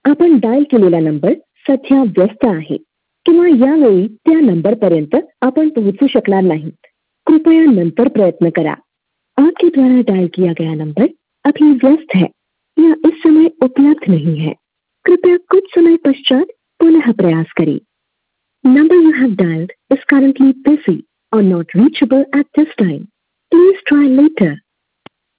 आपण डायल केलेला नंबर सध्या व्यस्त आहे किंवा यावेळी त्या नंबरपर्यंत आपण पोहोचू शकणार नाही. कृपया नंतर प्रयत्न करा. आपके द्वारा डायल किया गया नंबर अभी व्यस्त है या इस समय उपलब्ध नहीं है. कृपया कुछ समय पश्चात पुनः प्रयास करें. Number you have dialed is currently busy or not reachable at this time. Please try later.